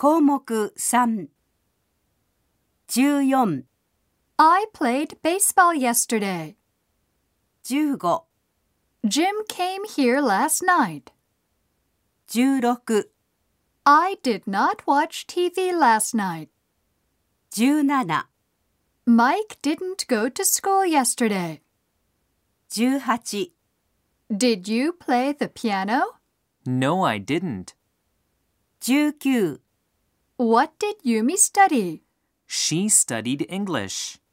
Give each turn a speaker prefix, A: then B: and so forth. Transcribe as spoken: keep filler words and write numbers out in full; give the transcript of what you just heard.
A: 項目さん。じゅうよん。
B: I played baseball yesterday.
A: じゅうご。
B: Jim came here last night.
A: じゅうろく。
B: I did not watch T V last night.
A: じゅうなな。
B: Mike didn't go to school yesterday.
A: じゅうはち。
B: Did you play the piano?
C: No, I didn't.
A: じゅうきゅう。
B: What did Yumi study?
C: She studied English.